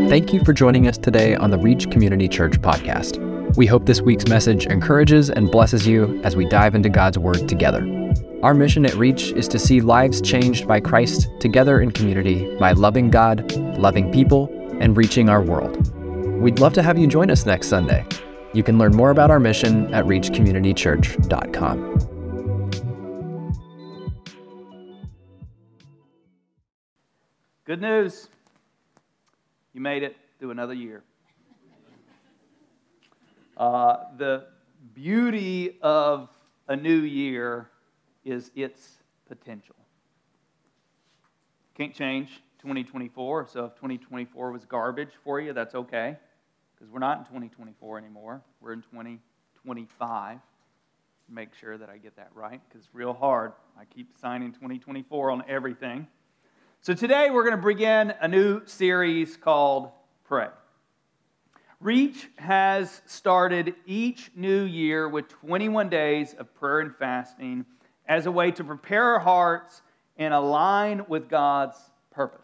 Thank you for joining us today on the Reach Community Church podcast. We hope this week's message encourages and blesses you as we dive into God's Word together. Our mission at Reach is to see lives changed by Christ together in community by loving God, loving people, and reaching our world. We'd love to have you join us next Sunday. You can learn more about our mission at reachcommunitychurch.com. Good news. You made it through another year. The beauty of a new year is its potential. Can't change 2024, so if 2024 was garbage for you, that's okay, because we're not in 2024 anymore. We're in 2025. Make sure that I get that right, because it's real hard. I keep signing 2024 on everything. So today we're going to begin a new series called Pray. Reach has started each new year with 21 days of prayer and fasting as a way to prepare our hearts and align with God's purpose.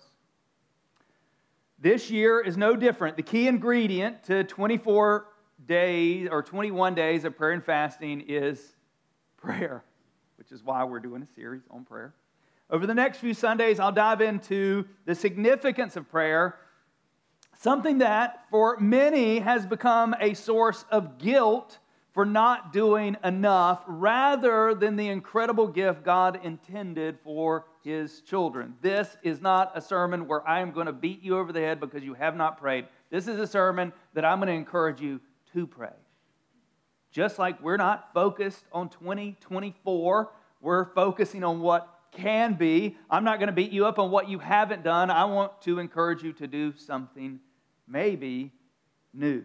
This year is no different. The key ingredient to 24 days or 21 days of prayer and fasting is prayer, which is why we're doing a series on prayer. Over the next few Sundays, I'll dive into the significance of prayer, something that for many has become a source of guilt for not doing enough, rather than the incredible gift God intended for His children. This is not a sermon where I am going to beat you over the head because you have not prayed. This is a sermon that I'm going to encourage you to pray. Just like we're not focused on 2024, we're focusing on what can be. I'm not going to beat you up on what you haven't done. I want to encourage you to do something maybe new.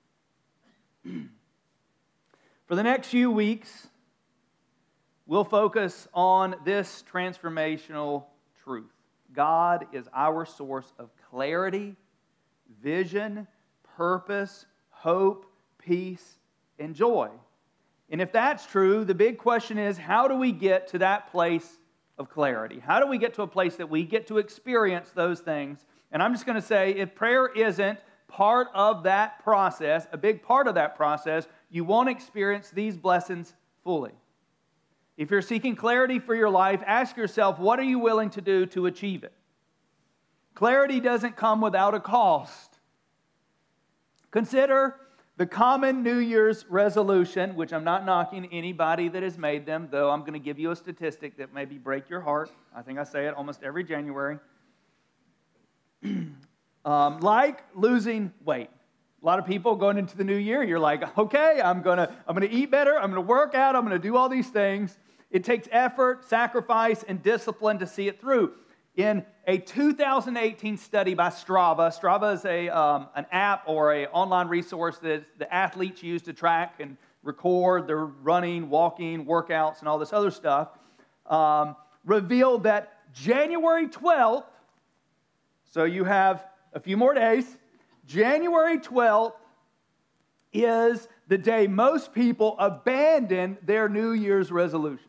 For the next few weeks, we'll focus on this transformational truth. God is our source of clarity, vision, purpose, hope, peace, and joy. And if that's true, the big question is, how do we get to that place of clarity? How do we get to a place that we get to experience those things? And I'm just going to say, if prayer isn't part of that process, a big part of that process, you won't experience these blessings fully. If you're seeking clarity for your life, ask yourself, what are you willing to do to achieve it? Clarity doesn't come without a cost. Consider the common New Year's resolution, which I'm not knocking anybody that has made them, though I'm going to give you a statistic that maybe break your heart. I think I say it almost every January. Like losing weight. A lot of people going into the new year, you're like, okay, I'm gonna eat better, I'm gonna work out, I'm gonna do all these things. It takes effort, sacrifice, and discipline to see it through. In a 2018 study by Strava is an app or an online resource that the athletes use to track and record their running, walking, workouts, and all this other stuff, revealed that January 12th, so you have a few more days, January 12th is the day most people abandon their New Year's resolutions.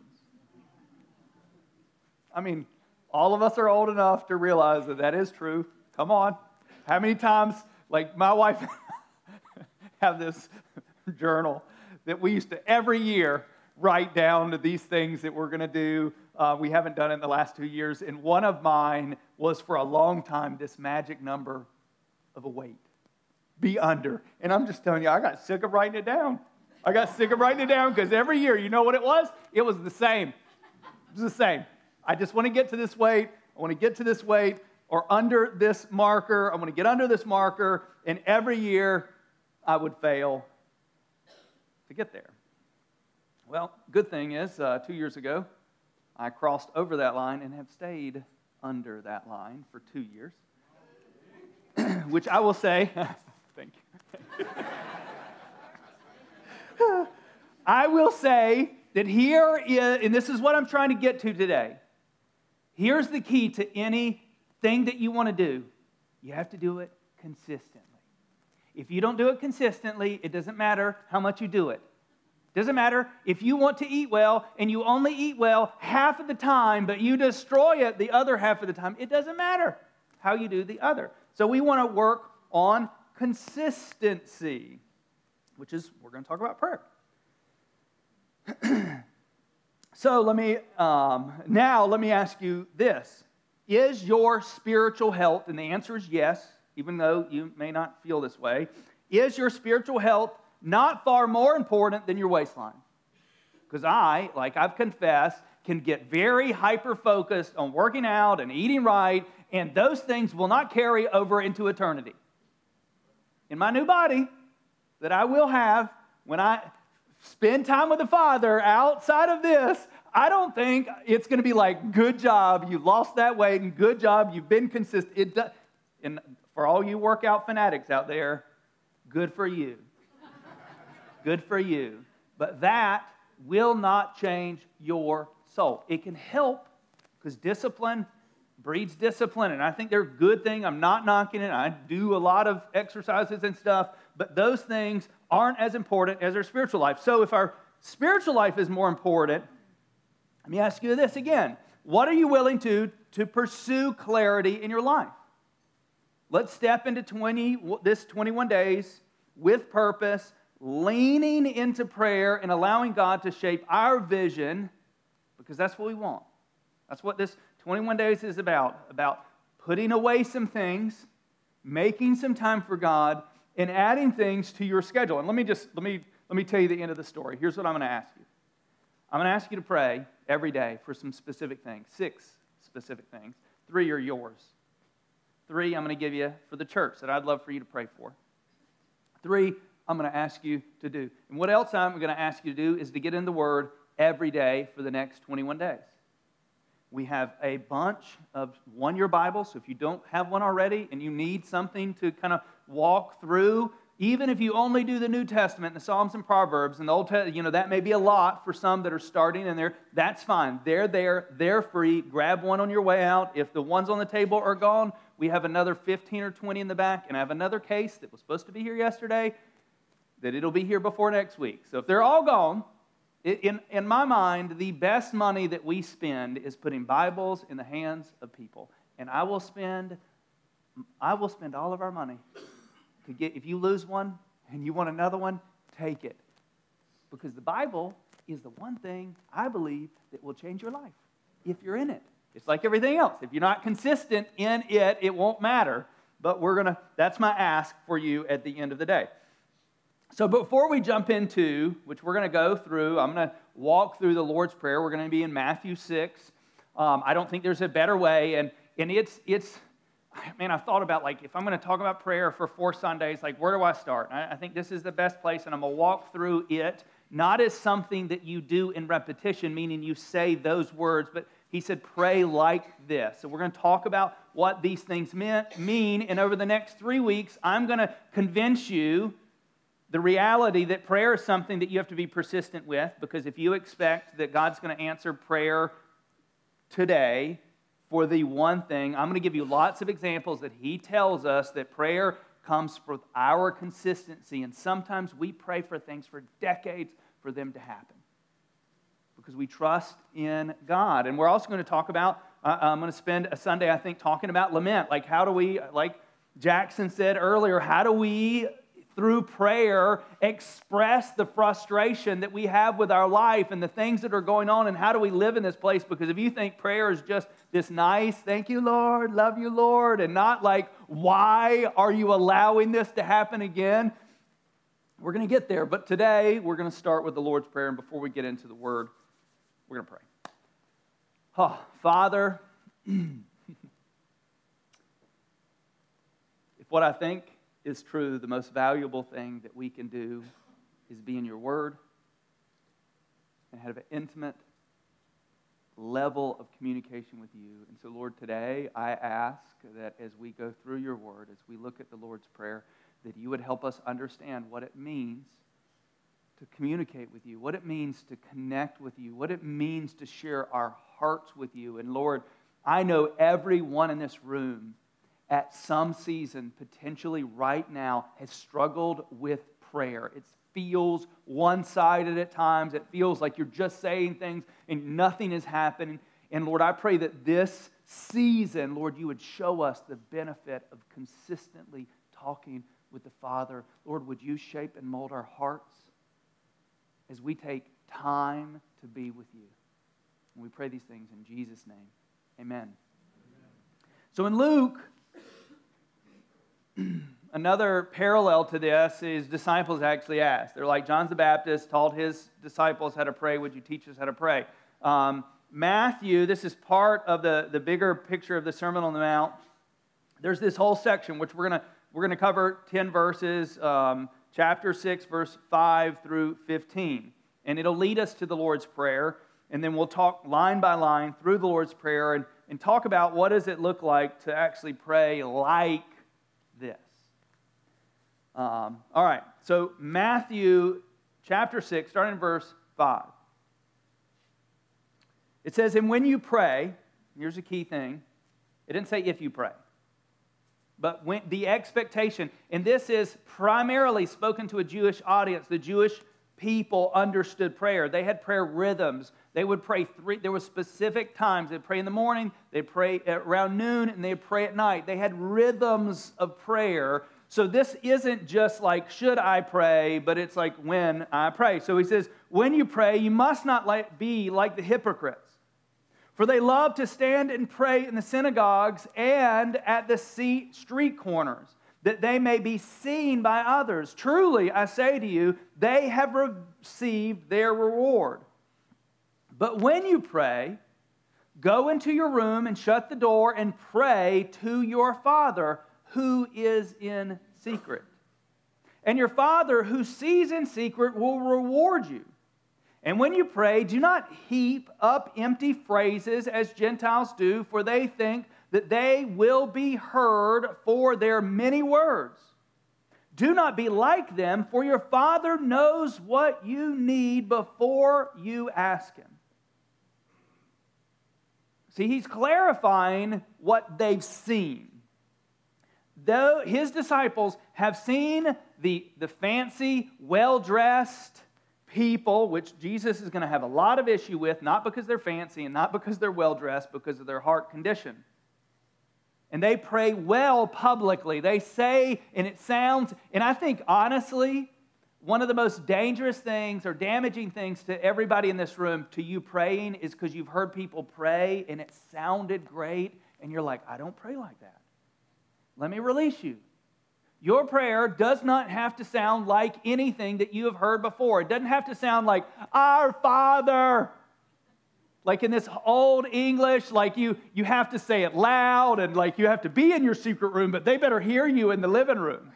I mean, all of us are old enough to realize that that is true. Come on. How many times, like my wife have this journal that we used to every year write down these things that we're going to do. We haven't done it in the last 2 years. And one of mine was for a long time this magic number of a weight. Be under. And I'm just telling you, I got sick of writing it down. I got sick of writing it down because every year, you know what it was? It was the same. It was the same. I just want to get to this weight. I want to get to this weight or under this marker. I want to get under this marker. And every year, I would fail to get there. Well, good thing is, 2 years ago, I crossed over that line and have stayed under that line for 2 years. Which I will say, thank you. I will say that here is, and this is what I'm trying to get to today. Here's the key to anything that you want to do. You have to do it consistently. If you don't do it consistently, it doesn't matter how much you do it. Doesn't matter if you want to eat well and you only eat well half of the time, but you destroy it the other half of the time. It doesn't matter how you do the other. So we want to work on consistency, which is, we're going to talk about prayer. So let me ask you this. Is your spiritual health, and the answer is yes, even though you may not feel this way, is your spiritual health not far more important than your waistline? Because I've confessed, can get very hyper-focused on working out and eating right, and those things will not carry over into eternity. In my new body that I will have when I spend time with the Father outside of this, I don't think it's going to be like, good job, you lost that weight, and good job, you've been consistent. And for all you workout fanatics out there, good for you. Good for you. But that will not change your soul. It can help, because discipline breeds discipline, and I think they're a good thing. I'm not knocking it. I do a lot of exercises and stuff, but those things aren't as important as our spiritual life. So if our spiritual life is more important, let me ask you this again. What are you willing to pursue clarity in your life? Let's step into this 21 days with purpose, leaning into prayer and allowing God to shape our vision, because that's what we want. That's what this 21 days is about putting away some things, making some time for God, and adding things to your schedule. And let me tell you the end of the story. Here's what I'm going to ask you. I'm going to ask you to pray every day for some specific things, 6 specific things. 3 are yours. 3 I'm going to give you for the church that I'd love for you to pray for. 3 I'm going to ask you to do. And what else I'm going to ask you to do is to get in the Word every day for the next 21 days. We have a bunch of one-year Bibles, so if you don't have one already and you need something to kind of walk through, even if you only do the New Testament, the Psalms and Proverbs, and the Old Testament, that may be a lot for some that are starting in there. That's fine. They're there. They're free. Grab one on your way out. If the ones on the table are gone, we have another 15 or 20 in the back, and I have another case that was supposed to be here yesterday that it'll be here before next week. So if they're all gone, in my mind, the best money that we spend is putting Bibles in the hands of people. And I will spend all of our money to get, if you lose one and you want another one, take it. Because the Bible is the one thing I believe that will change your life if you're in it. It's like everything else. If you're not consistent in it, it won't matter. But that's my ask for you at the end of the day. So before we jump into, which we're going to go through, I'm going to walk through the Lord's Prayer. We're going to be in Matthew 6. I don't think there's a better way. And I've thought about, if I'm going to talk about prayer for 4 Sundays, where do I start? I think this is the best place, and I'm going to walk through it, not as something that you do in repetition, meaning you say those words, but he said, pray like this. So we're going to talk about what these things mean, and over the next 3 weeks, I'm going to convince you the reality that prayer is something that you have to be persistent with, because if you expect that God's going to answer prayer today for the one thing, I'm going to give you lots of examples that he tells us that prayer comes from our consistency, and sometimes we pray for things for decades for them to happen because we trust in God. And we're also going to talk about, I'm going to spend a Sunday, I think, talking about lament. How do we, like Jackson said earlier, how do we, through prayer, express the frustration that we have with our life and the things that are going on, and how do we live in this place? Because if you think prayer is just this nice, thank you, Lord, love you, Lord, and not why are you allowing this to happen again? We're going to get there, but today we're going to start with the Lord's Prayer, and before we get into the Word, we're going to pray. Oh, Father, if what I think is true, the most valuable thing that we can do is be in your Word and have an intimate level of communication with you. And so, Lord, today I ask that as we go through your Word, as we look at the Lord's Prayer, that you would help us understand what it means to communicate with you, what it means to connect with you, what it means to share our hearts with you. And Lord, I know everyone in this room at some season, potentially right now, has struggled with prayer. It feels one-sided at times. It feels like you're just saying things and nothing is happening. And Lord, I pray that this season, Lord, you would show us the benefit of consistently talking with the Father. Lord, would you shape and mold our hearts as we take time to be with you? And we pray these things in Jesus' name. Amen. So in Luke, another parallel to this is disciples actually asked. They're like, John the Baptist taught his disciples how to pray. Would you teach us how to pray? Matthew, this is part of the bigger picture of the Sermon on the Mount. There's this whole section, which we're gonna cover 10 verses, chapter 6, verse 5 through 15. And it'll lead us to the Lord's Prayer. And then we'll talk line by line through the Lord's Prayer and talk about what does it look like to actually pray like this. All right, so Matthew chapter 6, starting in verse 5. It says, and when you pray, here's a key thing. It didn't say if you pray. But when the expectation, and this is primarily spoken to a Jewish audience. The Jewish people understood prayer. They had prayer rhythms. They would pray there were specific times. They'd pray in the morning, they'd pray around noon, and they'd pray at night. They had rhythms of prayer. So this isn't just like, should I pray, but it's like when I pray. So he says, when you pray, you must not be like the hypocrites. For they love to stand and pray in the synagogues and at the street corners, that they may be seen by others. Truly, I say to you, they have received their reward. But when you pray, go into your room and shut the door and pray to your Father who is in secret. And your Father who sees in secret will reward you. And when you pray, do not heap up empty phrases as Gentiles do, for they think that they will be heard for their many words. Do not be like them, for your Father knows what you need before you ask Him. See, He's clarifying what they've seen. Though His disciples have seen the fancy, well-dressed people, which Jesus is going to have a lot of issue with, not because they're fancy and not because they're well-dressed, because of their heart condition. And they pray well publicly. They say, and it sounds, and I think honestly, one of the most dangerous things or damaging things to everybody in this room, to you praying, is because you've heard people pray and it sounded great, and you're like, I don't pray like that. Let me release you. Your prayer does not have to sound like anything that you have heard before. It doesn't have to sound like, Our Father. Like in this old English, like you have to say it loud and like you have to be in your secret room, but they better hear you in the living room.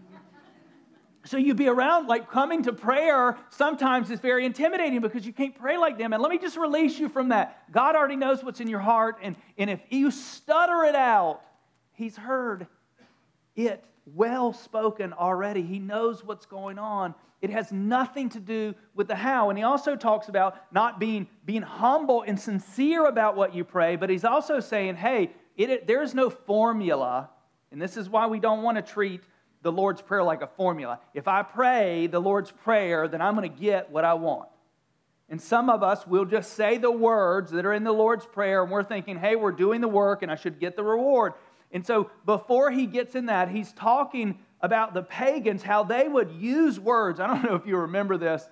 So you be around, like coming to prayer sometimes is very intimidating because you can't pray like them. And let me just release you from that. God already knows what's in your heart. And if you stutter it out, He's heard it well spoken already. He knows what's going on. It has nothing to do with the how. And he also talks about not being humble and sincere about what you pray, but he's also saying, hey, there's no formula. And this is why we don't want to treat the Lord's Prayer like a formula. If I pray the Lord's Prayer, then I'm going to get what I want. And some of us will just say the words that are in the Lord's Prayer, and we're thinking, hey, we're doing the work, and I should get the reward. And so before he gets in that, he's talking about the pagans, how they would use words. I don't know if you remember this,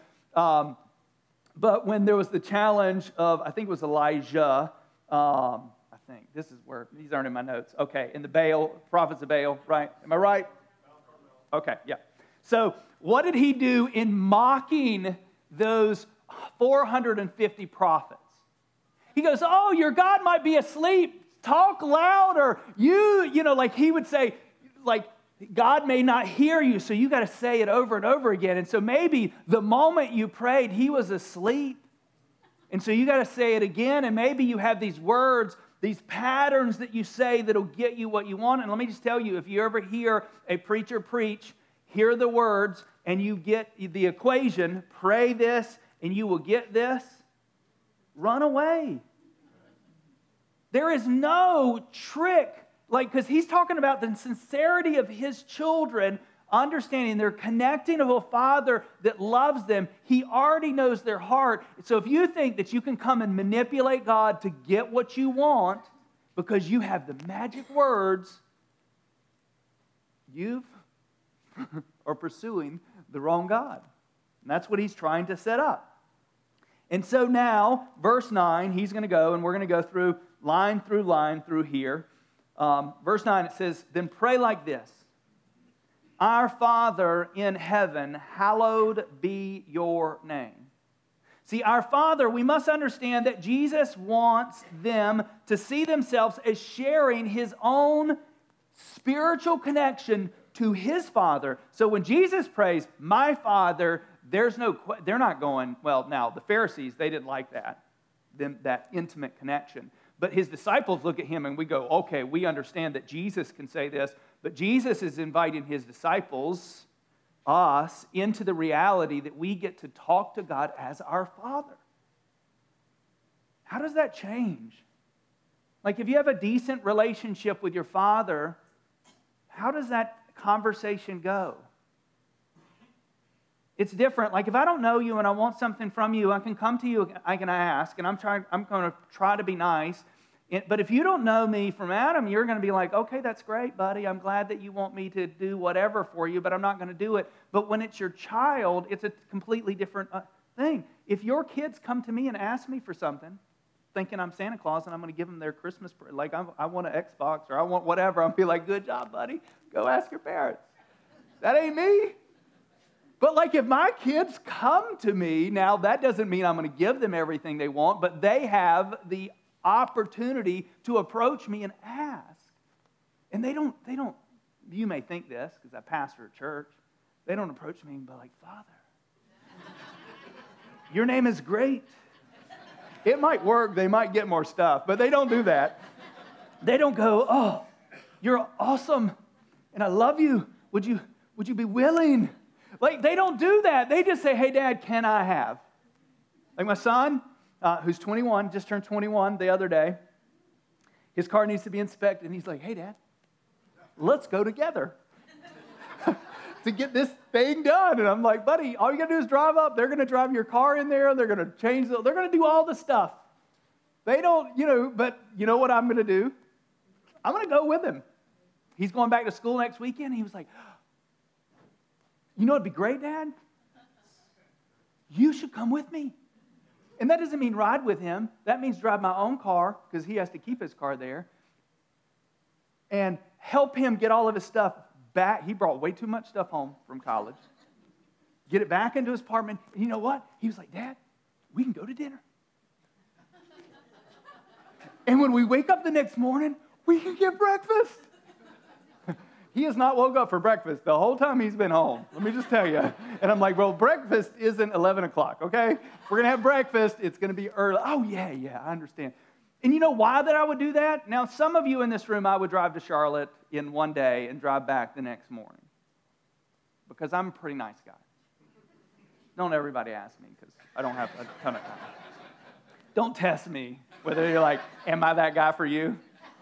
but when there was the challenge of, I think it was Elijah, this is where, these aren't in my notes. Okay, in the Baal, prophets of Baal, right? Am I right? Okay, yeah. So what did he do in mocking those 450 prophets? He goes, oh, your God might be asleep. Talk louder. Like he would say, like, God may not hear you, so you got to say it over and over again. And so maybe the moment you prayed, he was asleep. And so you got to say it again. And maybe you have these words, these patterns that you say that'll get you what you want. And let me just tell you, if you ever hear a preacher preach, hear the words, and you get the equation, pray this, and you will get this, run away. There is no trick, because he's talking about the sincerity of his children, understanding they're connecting to a Father that loves them. He already knows their heart. So if you think that you can come and manipulate God to get what you want because you have the magic words, you've are pursuing the wrong God. And that's what he's trying to set up. And so now, verse 9, he's going to go, and we're going to go through line through here. Verse 9, it says, "Then pray like this: Our Father in heaven, hallowed be your name." See, our Father, we must understand that Jesus wants them to see themselves as sharing his own spiritual connection to his Father. So when Jesus prays, "My Father," they're not going, well, now the Pharisees, they didn't like that intimate connection. But his disciples look at him and we go, okay, we understand that Jesus can say this, but Jesus is inviting his disciples, us, into the reality that we get to talk to God as our Father. How does that change? Like if you have a decent relationship with your Father, how does that conversation go? It's different. Like if I don't know you and I want something from you, I can come to you, I can ask, and I'm going to try to be nice. But if you don't know me from Adam, you're going to be like, okay, that's great, buddy. I'm glad that you want me to do whatever for you, but I'm not going to do it. But when it's your child, it's a completely different thing. If your kids come to me and ask me for something, thinking I'm Santa Claus and I'm going to give them their Christmas, like I want an Xbox or I want whatever, I'll be like, good job, buddy. Go ask your parents. That ain't me. But like if my kids come to me, now that doesn't mean I'm going to give them everything they want, but they have the opportunity to approach me and ask. And they don't, you may think this because I pastor a church, they don't approach me and be like, Father, your name is great. It might work, they might get more stuff, but they don't do that. They don't go, oh, you're awesome and I love you. Would you be willing? Like, they don't do that. They just say, hey, Dad, can I have? Like my son, who's 21, just turned 21 the other day. His car needs to be inspected. And he's like, hey, Dad, let's go together to get this thing done. And I'm like, buddy, all you got to do is drive up. They're going to drive your car in there. They're going to change they're going to do all the stuff. They don't, but you know what I'm going to do? I'm going to go with him. He's going back to school next weekend. He was like, you know what'd be great, Dad? You should come with me. And that doesn't mean ride with him. That means drive my own car because he has to keep his car there. And help him get all of his stuff back. He brought way too much stuff home from college. Get it back into his apartment. And you know what? He was like, Dad, we can go to dinner. And when we wake up the next morning, we can get breakfast. He has not woke up for breakfast the whole time he's been home. Let me just tell you. And I'm like, well, breakfast isn't 11 o'clock, okay? If we're going to have breakfast, it's going to be early. Oh, yeah, I understand. And you know why that I would do that? Now, some of you in this room, I would drive to Charlotte in one day and drive back the next morning. Because I'm a pretty nice guy. Don't everybody ask me because I don't have a ton of time. Don't test me whether you're like, am I that guy for you?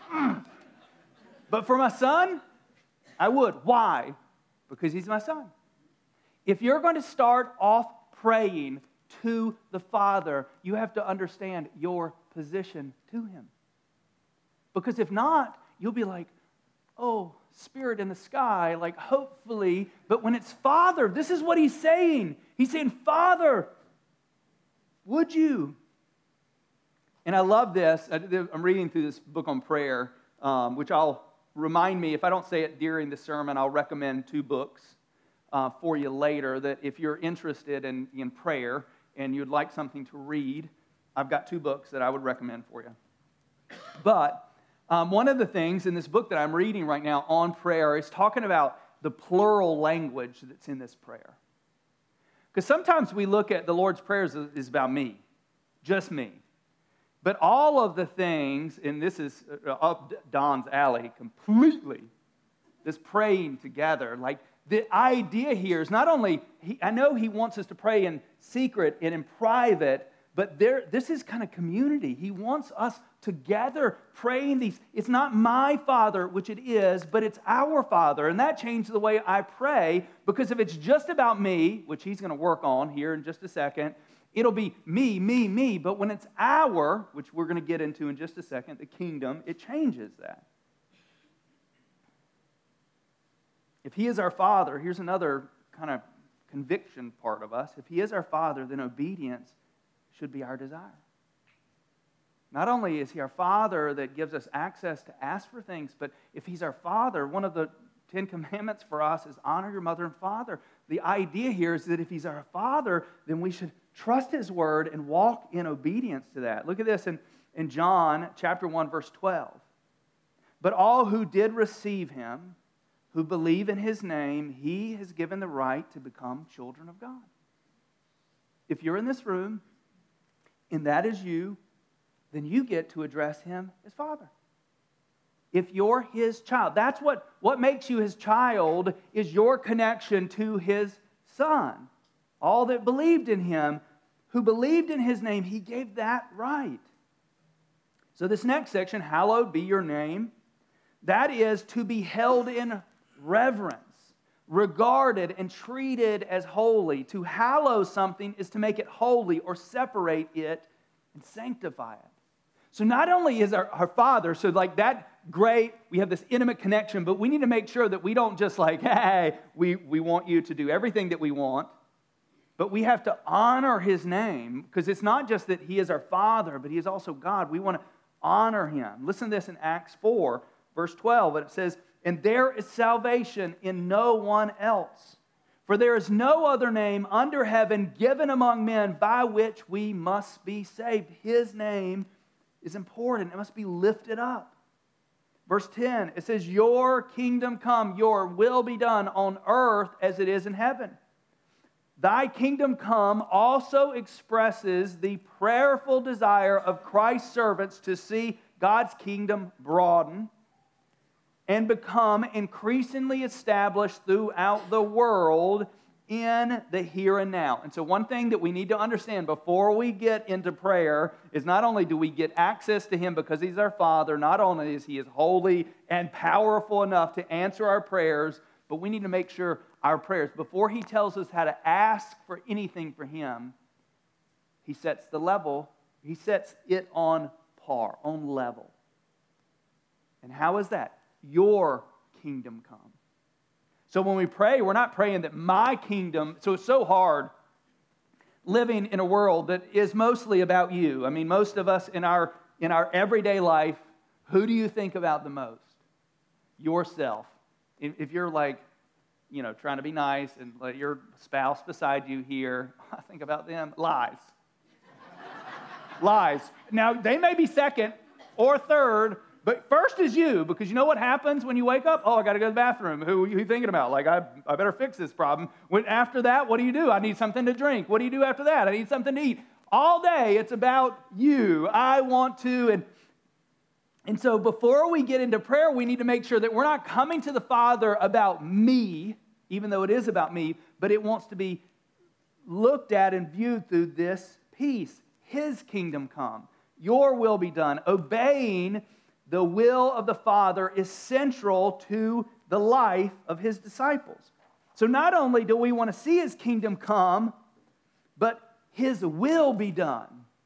But for my son, I would. Why? Because he's my son. If you're going to start off praying to the Father, you have to understand your position to him. Because if not, you'll be like, oh, Spirit in the sky, like hopefully. But when it's Father, this is what he's saying. He's saying, Father, would you? And I love this. I'm reading through this book on prayer, which I'll remind me, if I don't say it during the sermon, I'll recommend 2 books for you later that if you're interested in prayer and you'd like something to read, I've got 2 books that I would recommend for you. But one of the things in this book that I'm reading right now on prayer is talking about the plural language that's in this prayer. Because sometimes we look at the Lord's Prayer is about me, just me. But all of the things, and this is up Don's alley completely, this praying together. Like the idea here is not only, I know he wants us to pray in secret and in private, but this is kind of community. He wants us together praying these. It's not my Father, which it is, but it's our Father. And that changed the way I pray, because if it's just about me, which he's going to work on here in just a second, it'll be me. But when it's our, which we're going to get into in just a second, the kingdom, it changes that. If he is our Father, here's another kind of conviction part of us. If he is our Father, then obedience should be our desire. Not only is he our Father that gives us access to ask for things, but if he's our Father, one of the 10 Commandments for us is honor your mother and father. The idea here is that if he's our Father, then we should trust his word and walk in obedience to that. Look at this in John chapter 1, verse 12. But all who did receive him, who believe in his name, he has given the right to become children of God. If you're in this room, and that is you, then you get to address him as Father. If you're his child, that's what makes you his child is your connection to his Son. All that believed in him, who believed in his name, he gave that right. So this next section, hallowed be your name, that is to be held in reverence, regarded and treated as holy. To hallow something is to make it holy or separate it and sanctify it. So not only is our Father, so like that great, we have this intimate connection, but we need to make sure that we don't just like, hey, we want you to do everything that we want, but we have to honor his name, because it's not just that he is our Father, but he is also God. We want to honor him. Listen to this in Acts 4, verse 12, and it says, and there is salvation in no one else, for there is no other name under heaven given among men by which we must be saved. His name is important. It must be lifted up. Verse 10, it says, your kingdom come, your will be done on earth as it is in heaven. Thy kingdom come also expresses the prayerful desire of Christ's servants to see God's kingdom broaden and become increasingly established throughout the world in the here and now. And so one thing that we need to understand before we get into prayer is not only do we get access to him because he's our Father, not only is he holy and powerful enough to answer our prayers, but we need to make sure our prayers, before he tells us how to ask for anything for him, he sets the level, he sets it on par, on level. And how is that? Your kingdom come. So when we pray, we're not praying that my kingdom, so it's so hard living in a world that is mostly about you. I mean, most of us in our everyday life, who do you think about the most? Yourself. If you're like, trying to be nice and let your spouse beside you hear, I think about them, lies. Lies. Now, they may be second or third, but first is you, because you know what happens when you wake up? Oh, I got to go to the bathroom. Who are you thinking about? Like, I better fix this problem. After that, what do? I need something to drink. What do you do after that? I need something to eat. All day, it's about you. I want to. And so before we get into prayer, we need to make sure that we're not coming to the Father about me, even though it is about me, but it wants to be looked at and viewed through this piece. His kingdom come. Your will be done. Obeying the will of the Father is central to the life of his disciples. So not only do we want to see his kingdom come, but his will be done.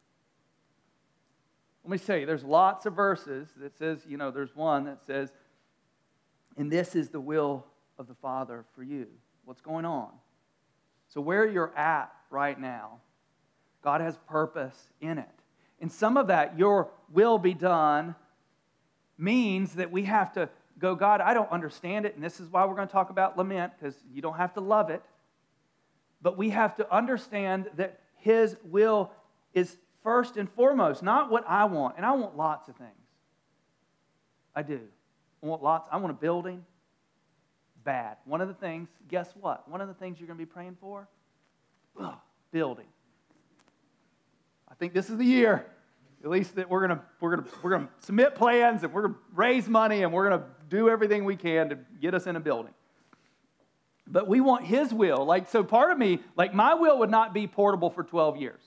Let me say, there's lots of verses that says, there's one that says, and this is the will of the Father for you. What's going on? So where you're at right now, God has purpose in it. And some of that, your will be done, means that we have to go, God, I don't understand it, and this is why we're going to talk about lament, because you don't have to love it, but we have to understand that his will is first and foremost, not what I want, and I want lots of things. I do. I want a building. Bad. One of the things, guess what? One of the things you're going to be praying for? Building. I think this is the year. At least that we're gonna submit plans and we're gonna raise money and we're gonna do everything we can to get us in a building. But we want his will. So part of me, my will would not be portable for 12 years.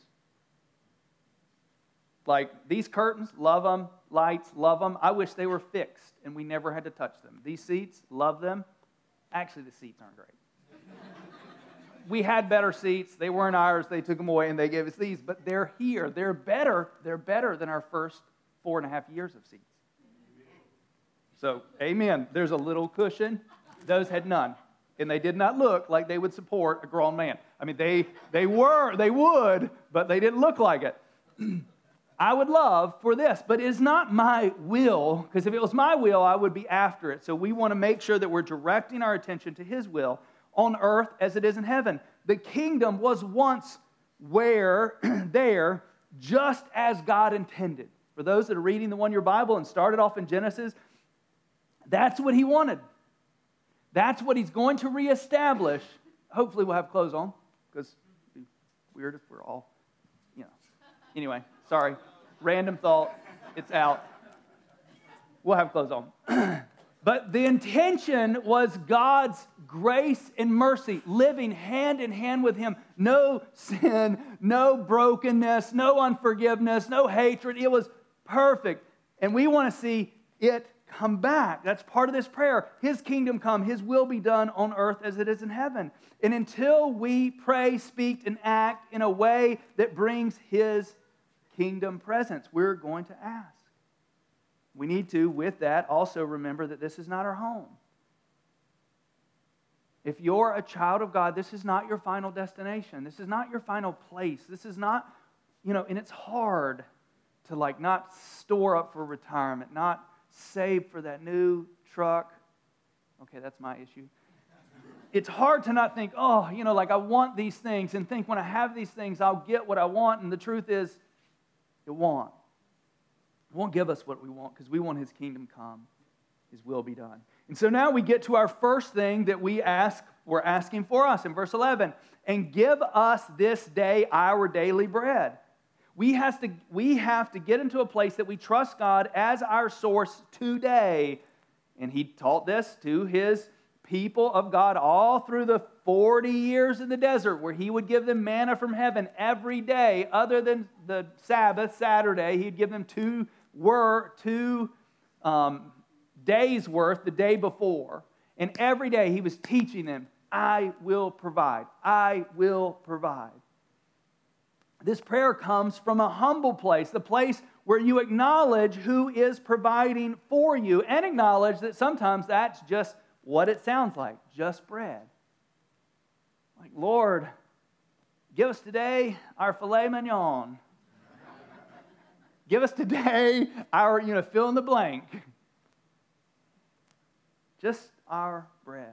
These curtains, love them. Lights, love them. I wish they were fixed and we never had to touch them. These seats, love them. Actually, the seats aren't great. We had better seats. They weren't ours. They took them away and they gave us these. But they're here. They're better. They're better than our first 4.5 years of seats. So, amen. There's a little cushion. Those had none. And they did not look like they would support a grown man. I mean, they would, but they didn't look like it. I would love for this, but it's not my will, because if it was my will, I would be after it. So we want to make sure that we're directing our attention to His will on earth as it is in heaven. The kingdom was once there, just as God intended. For those that are reading the one-year Bible and started off in Genesis, that's what He wanted. That's what He's going to reestablish. Hopefully we'll have clothes on, because it'd be weird if we're all, Anyway, sorry. Random thought. It's out. We'll have clothes on. But the intention was God's grace and mercy, living hand in hand with Him. No sin, no brokenness, no unforgiveness, no hatred. It was perfect. And we want to see it come back. That's part of this prayer. His kingdom come, His will be done on earth as it is in heaven. And until we pray, speak, and act in a way that brings His kingdom presence, we're going to ask. We need to, with that, also remember that this is not our home. If you're a child of God, this is not your final destination. This is not your final place. This is not, and it's hard to not store up for retirement, not save for that new truck. Okay, that's my issue. It's hard to not think, I want these things, and think when I have these things, I'll get what I want. And the truth is, it won't. It won't give us what we want, because we want His kingdom come, His will be done. And so now we get to our first thing that we're asking for us in verse 11. And give us this day our daily bread. We have to get into a place that we trust God as our source today. And He taught this to His people of God all through the 40 years in the desert, where He would give them manna from heaven every day, other than the Sabbath, Saturday. He'd give them two days worth the day before. And every day He was teaching them, I will provide. I will provide. This prayer comes from a humble place, the place where you acknowledge who is providing for you, and acknowledge that sometimes that's just what it sounds like, just bread. Like, Lord, give us today our filet mignon. Give us today our, fill in the blank. Just our bread.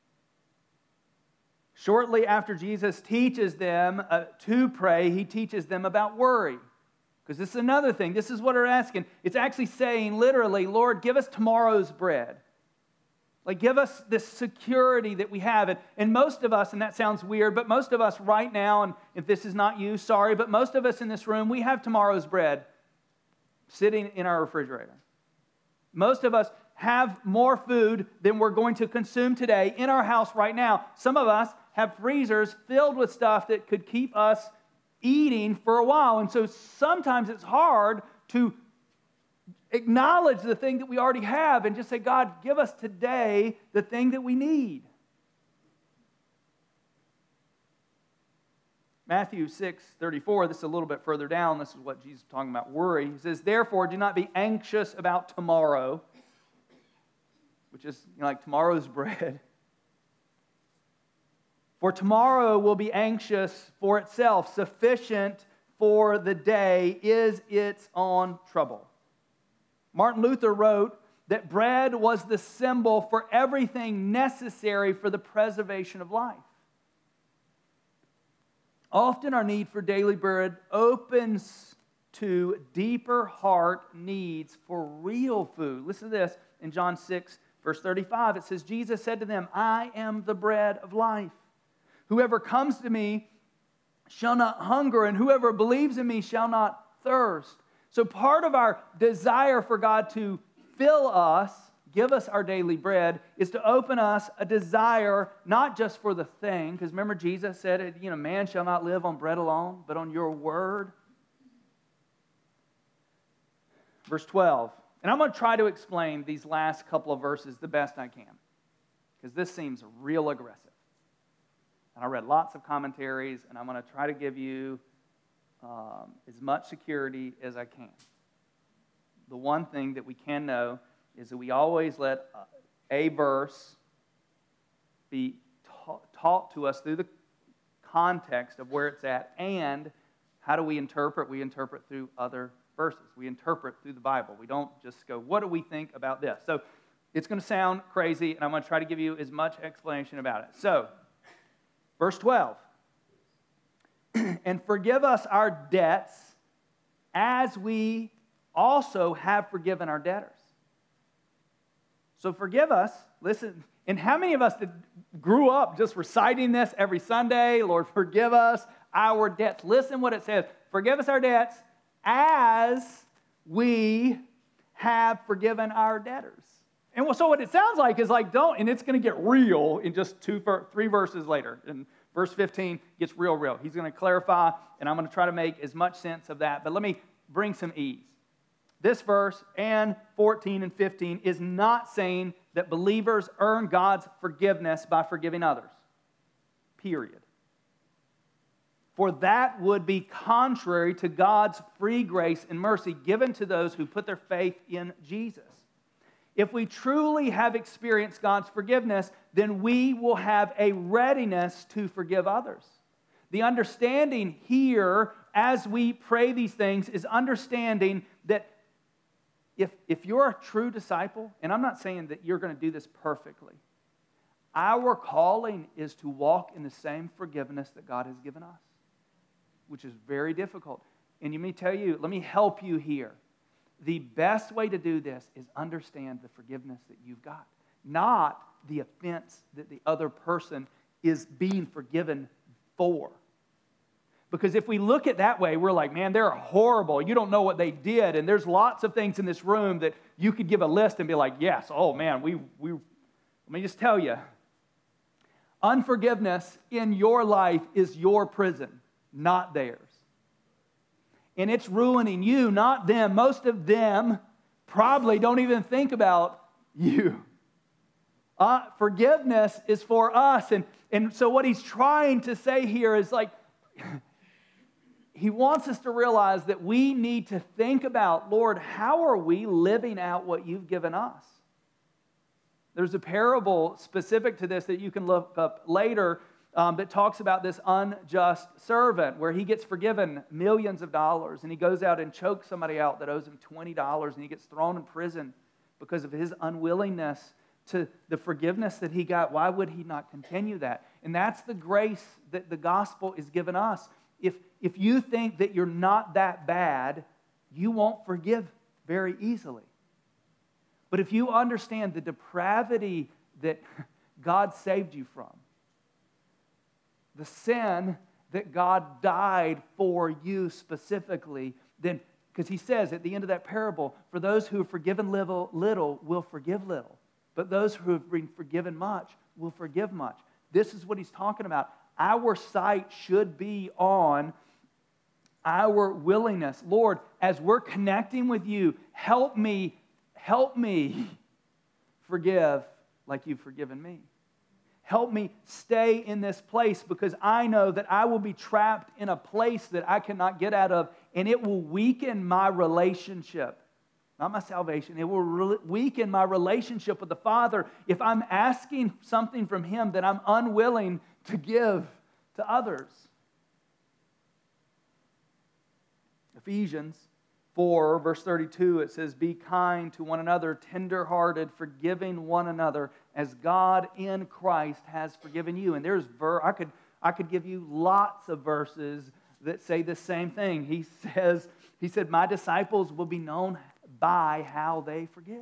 Shortly after Jesus teaches them to pray, He teaches them about worry. Because this is another thing. This is what they're asking. It's actually saying, literally, Lord, give us tomorrow's bread. Give us this security that we have. And most of us, and that sounds weird, but most of us right now, and if this is not you, sorry, but most of us in this room, we have tomorrow's bread sitting in our refrigerator. Most of us have more food than we're going to consume today in our house right now. Some of us have freezers filled with stuff that could keep us eating for a while. And so sometimes it's hard to acknowledge the thing that we already have and just say, God, give us today the thing that we need. Matthew 6:34, this is a little bit further down. This is what Jesus is talking about worry. He says, therefore, do not be anxious about tomorrow, which is like tomorrow's bread. For tomorrow will be anxious for itself. Sufficient for the day is its own trouble. Martin Luther wrote that bread was the symbol for everything necessary for the preservation of life. Often our need for daily bread opens to deeper heart needs for real food. Listen to this. In John 6, verse 35, it says, Jesus said to them, I am the bread of life. Whoever comes to me shall not hunger, and whoever believes in me shall not thirst. So part of our desire for God to fill us, give us our daily bread, is to open us a desire not just for the thing, because remember Jesus said, man shall not live on bread alone, but on your word. Verse 12. And I'm going to try to explain these last couple of verses the best I can, because this seems real aggressive. And I read lots of commentaries, and I'm going to try to give you as much security as I can. The one thing that we can know is that we always let a verse be taught to us through the context of where it's at. And how do we interpret? We interpret through other verses. We interpret through the Bible. We don't just go, what do we think about this? So it's going to sound crazy, and I'm going to try to give you as much explanation about it. So, verse 12. And forgive us our debts as we also have forgiven our debtors. So forgive us. Listen, and how many of us grew up just reciting this every Sunday? Lord, forgive us our debts. Listen what it says. Forgive us our debts as we have forgiven our debtors. And so what it sounds like is like, don't, and it's going to get real in just 3 verses later. And verse 15 gets real. He's going to clarify, and I'm going to try to make as much sense of that. But let me bring some ease. This verse and 14 and 15 is not saying that believers earn God's forgiveness by forgiving others. Period. For that would be contrary to God's free grace and mercy given to those who put their faith in Jesus. If we truly have experienced God's forgiveness, then we will have a readiness to forgive others. The understanding here, as we pray these things, is understanding that if you're a true disciple, and I'm not saying that you're going to do this perfectly, our calling is to walk in the same forgiveness that God has given us, which is very difficult. And let me help you here. The best way to do this is understand the forgiveness that you've got, not the offense that the other person is being forgiven for. Because if we look at that way, we're like, man, they're horrible. You don't know what they did. And there's lots of things in this room that you could give a list and be like, yes, oh man, let me just tell you. Unforgiveness in your life is your prison, not theirs. And it's ruining you, not them. Most of them probably don't even think about you. Forgiveness is for us. And so what he's trying to say here is like, he wants us to realize that we need to think about, Lord, how are we living out what you've given us? There's a parable specific to this that you can look up later that talks about this unjust servant where he gets forgiven millions of dollars and he goes out and chokes somebody out that owes him $20 and he gets thrown in prison because of his unwillingness to the forgiveness that he got. Why would he not continue that? And that's the grace that the gospel is given us. If you think that you're not that bad, you won't forgive very easily. But if you understand the depravity that God saved you from, the sin that God died for you specifically, then, because he says at the end of that parable, for those who have forgiven little will forgive little. But those who have been forgiven much will forgive much. This is what he's talking about. Our sight should be on our willingness. Lord, as we're connecting with you, help me forgive like you've forgiven me. Help me stay in this place because I know that I will be trapped in a place that I cannot get out of, and it will weaken my relationship. Not my salvation. It will weaken my relationship with the Father if I'm asking something from Him that I'm unwilling to give to others. Ephesians 4, verse 32, it says, be kind to one another, tender-hearted, forgiving one another, as God in Christ has forgiven you. And there's I could give you lots of verses that say the same thing. He said, my disciples will be known by how they forgive.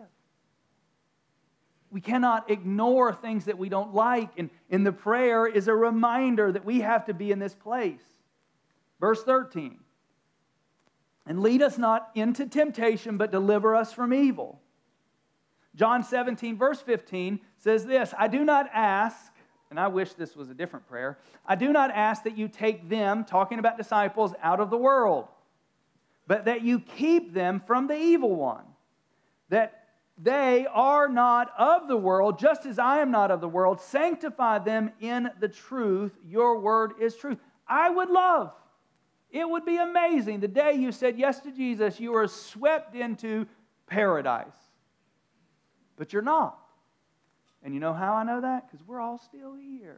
We cannot ignore things that we don't like. And the prayer is a reminder that we have to be in this place. Verse 13. And lead us not into temptation, but deliver us from evil. John 17, verse 15 says this, I do not ask, and I wish this was a different prayer, I do not ask that you take them, talking about disciples, out of the world, but that you keep them from the evil one. That they are not of the world, just as I am not of the world. Sanctify them in the truth. Your word is truth. I would love, it would be amazing, the day you said yes to Jesus, you were swept into paradise. But you're not. And you know how I know that? Because we're all still here.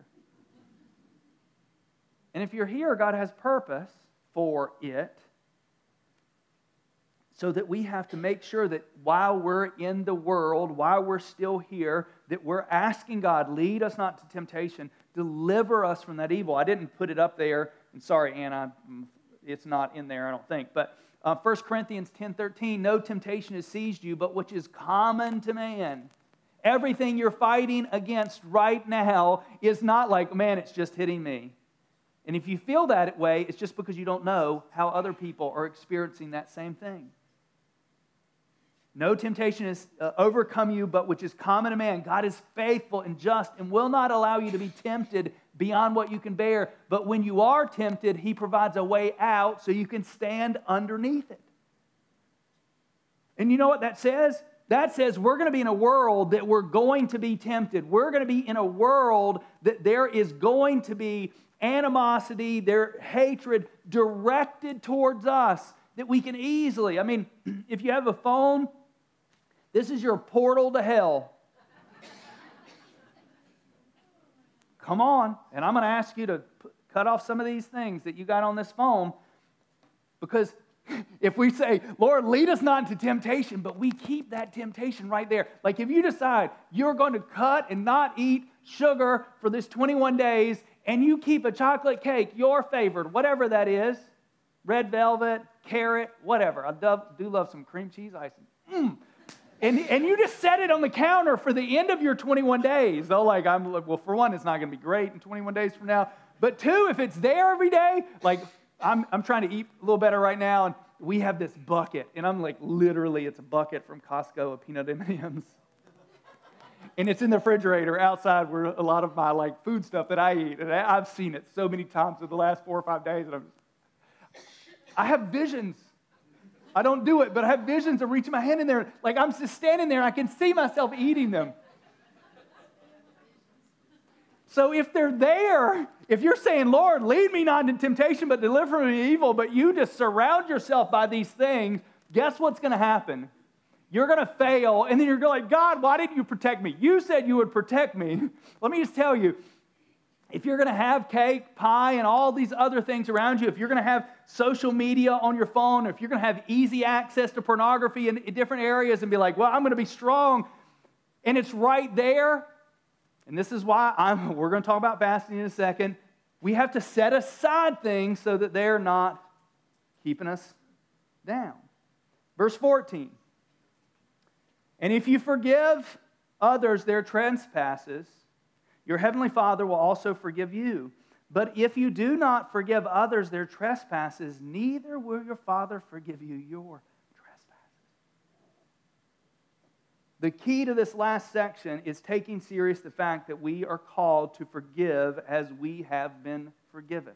And if you're here, God has purpose for it. So that we have to make sure that while we're in the world, while we're still here, that we're asking God, lead us not to temptation, deliver us from that evil. I didn't put it up there, and sorry, Anna, it's not in there, I don't think. But 1 Corinthians 10:13, no temptation has seized you, but which is common to man. Everything you're fighting against right now is not like, man, it's just hitting me. And if you feel that way, it's just because you don't know how other people are experiencing that same thing. No temptation has overcome you, but which is common to man. God is faithful and just and will not allow you to be tempted beyond what you can bear. But when you are tempted, He provides a way out so you can stand underneath it. And you know what that says? That says we're going to be in a world that we're going to be tempted. We're going to be in a world that there is going to be animosity, their hatred directed towards us that we can easily, if you have a phone, this is your portal to hell. Come on. And I'm going to ask you to cut off some of these things that you got on this phone, because if we say, Lord, lead us not into temptation, but we keep that temptation right there. Like if you decide you're going to cut and not eat sugar for this 21 days, and you keep a chocolate cake, your favorite, whatever that is, red velvet, carrot, whatever. I do love some cream cheese icing. And you just set it on the counter for the end of your 21 days. Though, well, for one, it's not going to be great in 21 days from now. But two, if it's there every day, like I'm trying to eat a little better right now, and we have this bucket, and I'm like, literally, it's a bucket from Costco of peanut M&Ms. And it's in the refrigerator outside where a lot of my food stuff that I eat. And I've seen it so many times in the last 4 or 5 days, and I have visions. I don't do it, but I have visions of reaching my hand in there. Like I'm just standing there, I can see myself eating them. So if they're there, if you're saying, Lord, lead me not into temptation, but deliver me from evil, but you just surround yourself by these things, guess what's going to happen? You're going to fail, and then you're going like, God, why didn't you protect me? You said you would protect me. Let me just tell you, if you're going to have cake, pie, and all these other things around you, if you're going to have social media on your phone, or if you're going to have easy access to pornography in different areas and be like, well, I'm going to be strong, and it's right there, and this is why we're going to talk about fasting in a second, we have to set aside things so that they're not keeping us down. Verse 14, and if you forgive others their trespasses, your heavenly Father will also forgive you. But if you do not forgive others their trespasses, neither will your Father forgive you your trespasses. The key to this last section is taking serious the fact that we are called to forgive as we have been forgiven.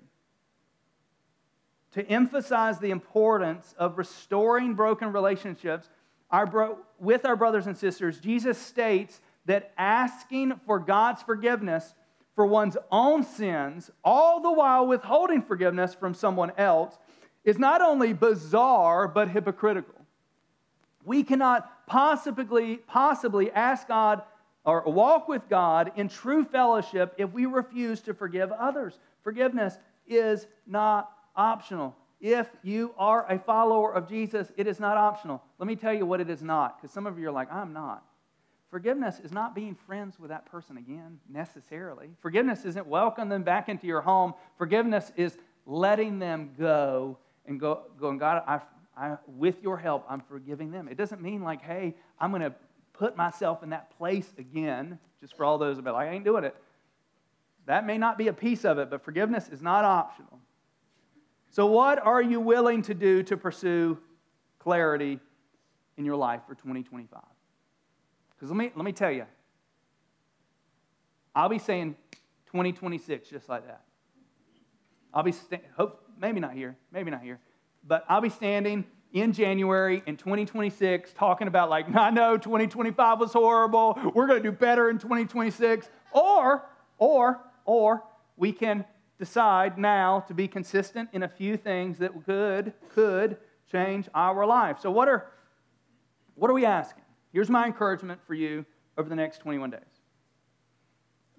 To emphasize the importance of restoring broken relationships with our brothers and sisters, Jesus states that asking for God's forgiveness for one's own sins, all the while withholding forgiveness from someone else, is not only bizarre, but hypocritical. We cannot possibly ask God or walk with God in true fellowship if we refuse to forgive others. Forgiveness is not optional. If you are a follower of Jesus, it is not optional. Let me tell you what it is not, because some of you are like, I'm not. Forgiveness is not being friends with that person again, necessarily. Forgiveness isn't welcoming them back into your home. Forgiveness is letting them go and going, God, with your help, I'm forgiving them. It doesn't mean like, hey, I'm going to put myself in that place again, just for all those about, I ain't doing it. That may not be a piece of it, but forgiveness is not optional. So what are you willing to do to pursue clarity in your life for 2025? Because let me tell you, I'll be saying 2026 just like that. I'll be, maybe not here, but I'll be standing in January in 2026 talking about like, I know 2025 was horrible, we're going to do better in 2026. Or we can decide now to be consistent in a few things that could change our life. So what are we asking? Here's my encouragement for you over the next 21 days.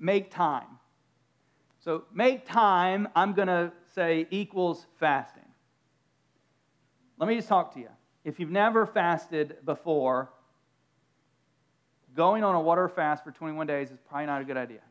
make time. So make time, I'm going to say, equals fasting. Let me just talk to you. If you've never fasted before, going on a water fast for 21 days is probably not a good idea.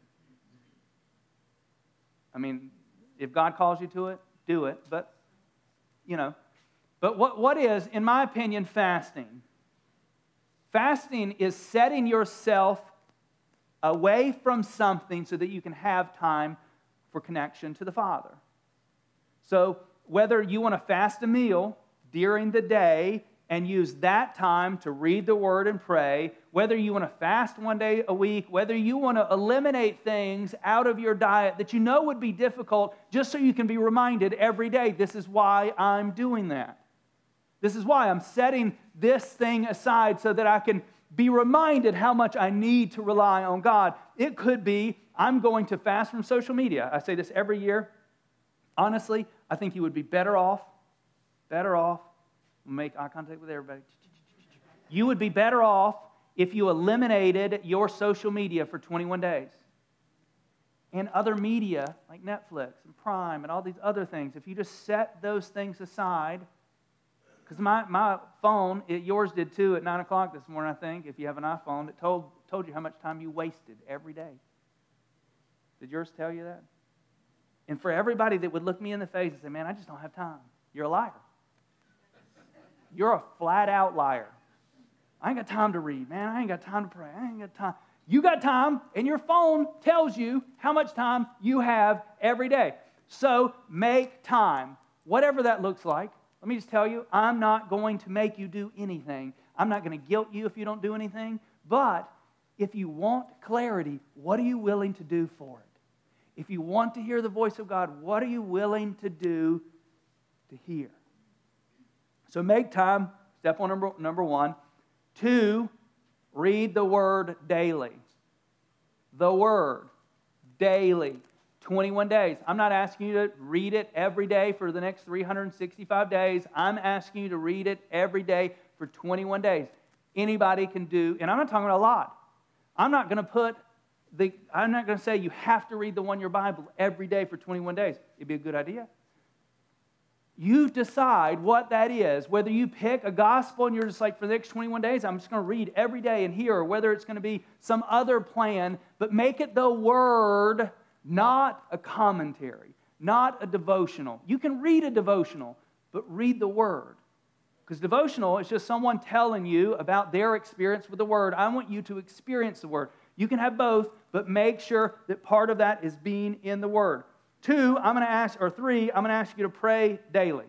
I mean, if God calls you to it, do it. But, But what is, in my opinion, fasting? Fasting is setting yourself away from something so that you can have time for connection to the Father. So whether you want to fast a meal during the day and use that time to read the Word and pray, whether you want to fast one day a week, whether you want to eliminate things out of your diet that you know would be difficult, just so you can be reminded every day, this is why I'm doing that. This is why I'm setting this thing aside so that I can be reminded how much I need to rely on God. It could be, I'm going to fast from social media. I say this every year. Honestly, I think you would be better off, make eye contact with everybody. You would be better off if you eliminated your social media for 21 days. And other media, like Netflix and Prime and all these other things, if you just set those things aside, because my phone, yours did too, at 9 o'clock this morning, I think, if you have an iPhone, it told you how much time you wasted every day. Did yours tell you that? And for everybody that would look me in the face and say, man, I just don't have time, you're a liar. You're a flat-out liar. I ain't got time to read, man. I ain't got time to pray. I ain't got time. You got time, and your phone tells you how much time you have every day. So make time, whatever that looks like. Let me just tell you, I'm not going to make you do anything. I'm not going to guilt you if you don't do anything. But if you want clarity, what are you willing to do for it? If you want to hear the voice of God, what are you willing to do to hear? So make time, step number one. 2, read the Word daily. The Word daily. 21 days. I'm not asking you to read it every day for the next 365 days. I'm asking you to read it every day for 21 days. Anybody can do, and I'm not talking about a lot. I'm not going to say you have to read the 1-year Bible every day for 21 days. It'd be a good idea. You decide what that is. Whether you pick a gospel and you're just like, for the next 21 days, I'm just going to read every day and hear, or whether it's going to be some other plan, but make it the Word, not a commentary, not a devotional. You can read a devotional, but read the Word. Because devotional is just someone telling you about their experience with the Word. I want you to experience the Word. You can have both, but make sure that part of that is being in the Word. 3, I'm going to ask you to pray daily.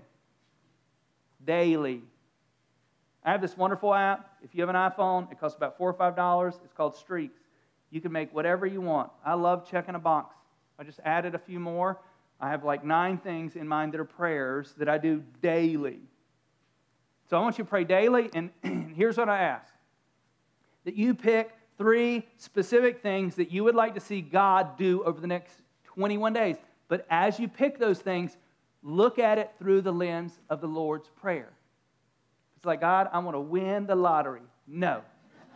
Daily. I have this wonderful app. If you have an iPhone, it costs about $4 or $5. It's called Streaks. You can make whatever you want. I love checking a box. I just added a few more. I have like 9 things in mind that are prayers that I do daily. So I want you to pray daily, and here's what I ask. That you pick 3 specific things that you would like to see God do over the next 21 days. But as you pick those things, look at it through the lens of the Lord's Prayer. It's like, God, I want to win the lottery. No. I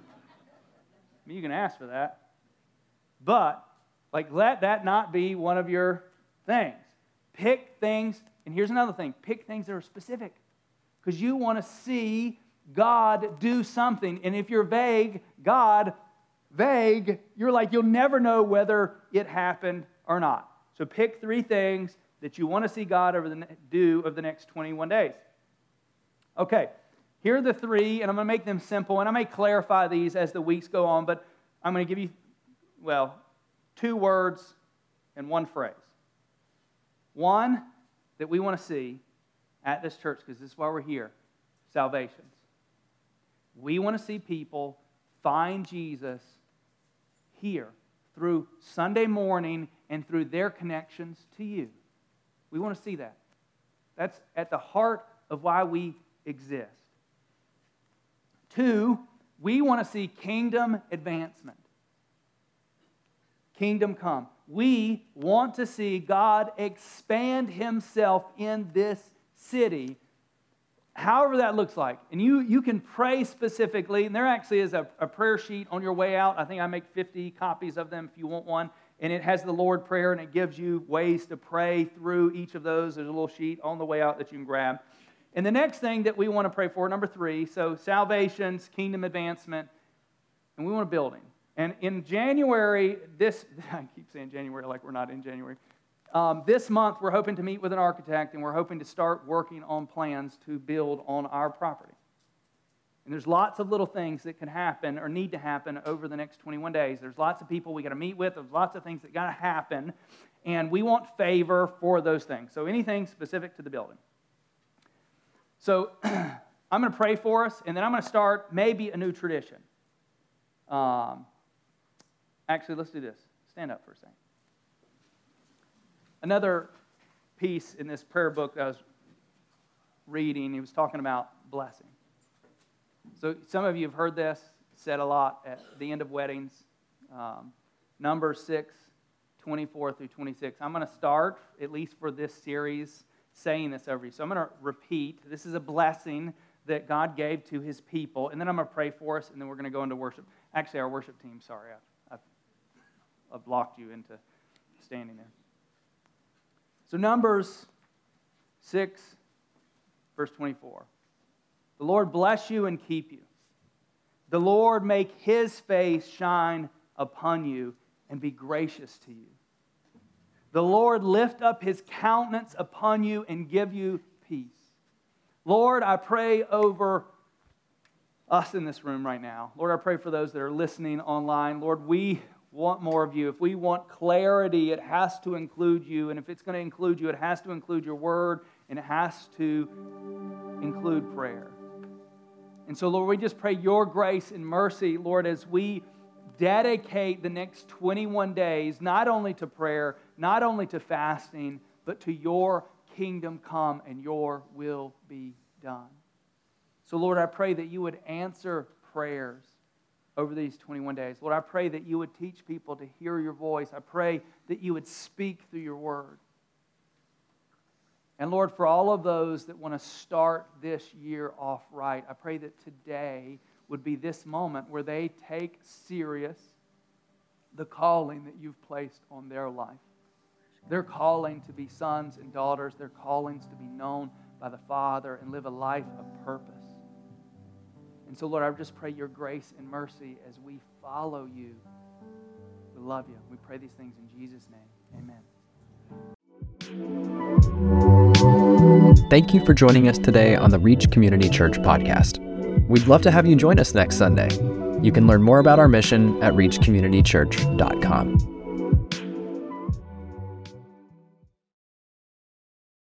mean, you can ask for that. But, let that not be one of your things. Pick things, and here's another thing. Pick things that are specific. Because you want to see God do something. And if you're vague, you're like, you'll never know whether it happened or not. So pick 3 things that you want to see God do over the next 21 days. Okay, here are the 3, and I'm going to make them simple, and I may clarify these as the weeks go on, but I'm going to give you, 2 words and 1 phrase. 1 that we want to see at this church, because this is why we're here, salvations. We want to see people find Jesus here through Sunday morning and through their connections to you. We want to see that. That's at the heart of why we exist. 2, we want to see kingdom advancement. Kingdom come. We want to see God expand Himself in this city. however that looks like. And you can pray specifically, and there actually is a prayer sheet on your way out. I think I make 50 copies of them if you want one. And it has the Lord Prayer, and it gives you ways to pray through each of those. There's a little sheet on the way out that you can grab. And the next thing that we want to pray for, number 3, so salvations, kingdom advancement, and we want a building. And in January, I keep saying January like we're not in January. This month, we're hoping to meet with an architect, and we're hoping to start working on plans to build on our property. And there's lots of little things that can happen or need to happen over the next 21 days. There's lots of people we got to meet with. There's lots of things that got to happen, and we want favor for those things. So anything specific to the building. So I'm going to pray for us, and then I'm going to start maybe a new tradition. Actually, let's do this. Stand up for a second. Another piece in this prayer book that I was reading, he was talking about blessing. So some of you have heard this said a lot at the end of weddings. Numbers 6, 24 through 26. I'm going to start, at least for this series, saying this over you. So I'm going to repeat. This is a blessing that God gave to His people. And then I'm going to pray for us, and then we're going to go into worship. Actually, our worship team, sorry, I've locked you into standing there. So Numbers 6, verse 24. The Lord bless you and keep you. The Lord make His face shine upon you and be gracious to you. The Lord lift up His countenance upon you and give you peace. Lord, I pray over us in this room right now. Lord, I pray for those that are listening online. Lord, we want more of you. If we want clarity, it has to include you. And if it's going to include you, it has to include your word, and it has to include prayer. And so, Lord, we just pray your grace and mercy, Lord, as we dedicate the next 21 days, not only to prayer, not only to fasting, but to your kingdom come and your will be done. So, Lord, I pray that you would answer prayers over these 21 days. Lord, I pray that you would teach people to hear your voice. I pray that you would speak through your word. And Lord, for all of those that want to start this year off right, I pray that today would be this moment where they take serious the calling that you've placed on their life. Their calling to be sons and daughters, their callings to be known by the Father and live a life of purpose. And so, Lord, I just pray your grace and mercy as we follow you. We love you. We pray these things in Jesus' name. Amen. Thank you for joining us today on the Reach Community Church podcast. We'd love to have you join us next Sunday. You can learn more about our mission at reachcommunitychurch.com.